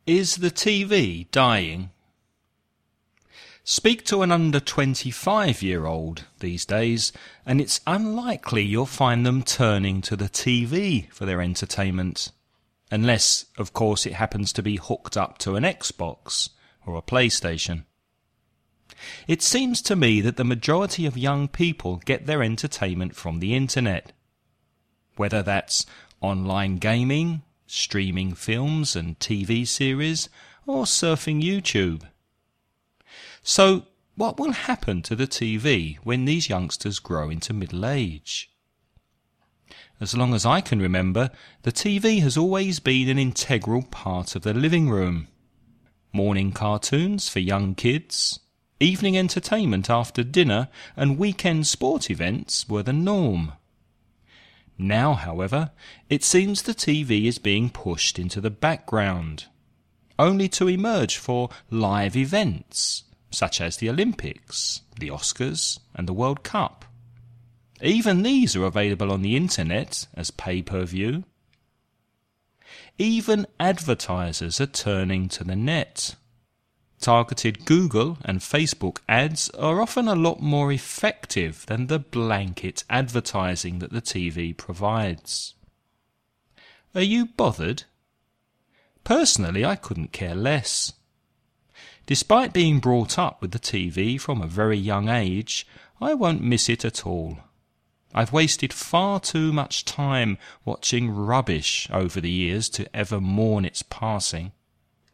Is the TV dying? Speak to an under 25-year-old these days, and it's unlikely you'll find them turning to the TV for their entertainment. Unless, of course, it happens to be hooked up to an Xbox or a PlayStation. It seems to me that the majority of young people get their entertainment from the internet. Whether that's online gaming, streaming films and TV series, or surfing YouTube. So, what will happen to the TV when these youngsters grow into middle age? As long as I can remember, the TV has always been an integral part of the living room. Morning cartoons for young kids, evening entertainment after dinner, and weekend sport events were the norm. Now, however, it seems the TV is being pushed into the background, only to emerge for live events, such as the Olympics, the Oscars, and the World Cup. Even these are available on the internet as pay-per-view. Even advertisers are turning to the net. Targeted Google and Facebook ads are often a lot more effective than the blanket advertising that the TV provides. Are you bothered? Personally, I couldn't care less. Despite being brought up with the TV from a very young age, I won't miss it at all. I've wasted far too much time watching rubbish over the years to ever mourn its passing.